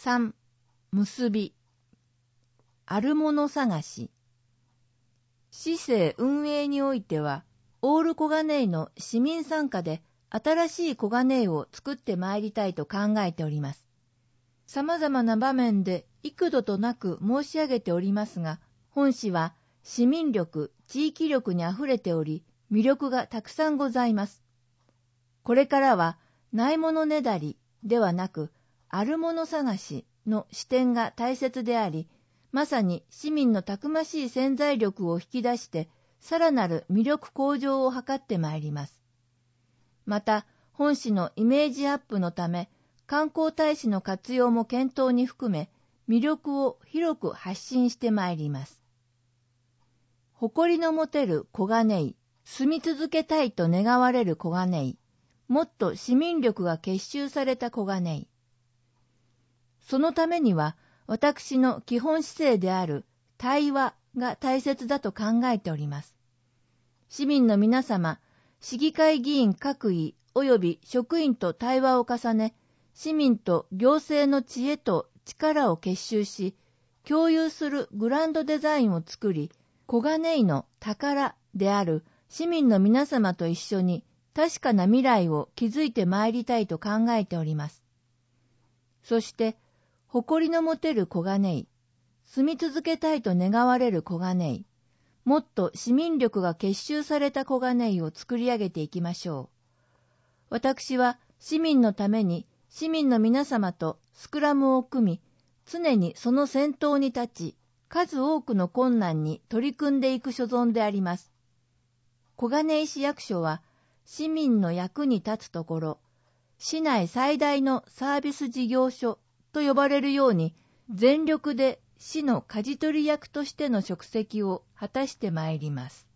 3、結び。あるもの探し。市政運営においては、オール小金井の市民参加で新しい小金井を作ってまいりたいと考えております。様々な場面で幾度となく申し上げておりますが、本市は市民力、地域力にあふれており、魅力がたくさんございます。これからは、ないものねだりではなく、あるもの探しの視点が大切であり、まさに市民のたくましい潜在力を引き出して、さらなる魅力向上を図ってまいります。また、本市のイメージアップのため、観光大使の活用も検討に含め、魅力を広く発信してまいります。誇りの持てる小金井、住み続けたいと願われる小金井、もっと市民力が結集された小金井。そのためには、私の基本姿勢である対話が大切だと考えております。市民の皆様、市議会議員各位及び職員と対話を重ね、市民と行政の知恵と力を結集し、共有するグランドデザインを作り、小金井の宝である市民の皆様と一緒に確かな未来を築いてまいりたいと考えております。そして、誇りの持てる小金井、住み続けたいと願われる小金井、もっと市民力が結集された小金井を作り上げていきましょう。私は市民のために市民の皆様とスクラムを組み、常にその先頭に立ち、数多くの困難に取り組んでいく所存であります。小金井市役所は市民の役に立つところ、市内最大のサービス事業所と呼ばれるように、全力で市の舵取り役としての職責を果たしてまいります。